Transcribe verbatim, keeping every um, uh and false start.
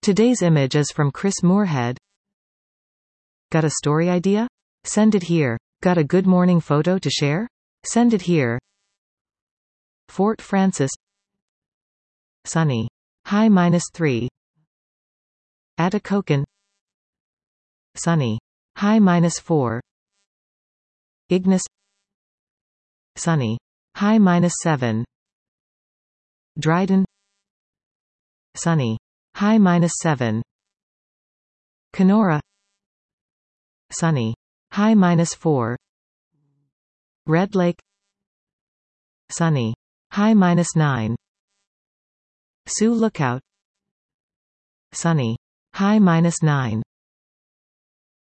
Today's image is from Chris Moorhead. Got a story idea? Send it here. Got a good morning photo to share? Send it here. Fort Frances. Sunny. High minus three. Atikokan. Sunny. High minus four. Ignis. Sunny. High minus seven. Dryden. Sunny. High minus seven. Kenora. Sunny. High minus four. Red Lake. Sunny. High minus nine. Sioux Lookout. Sunny. High minus nine.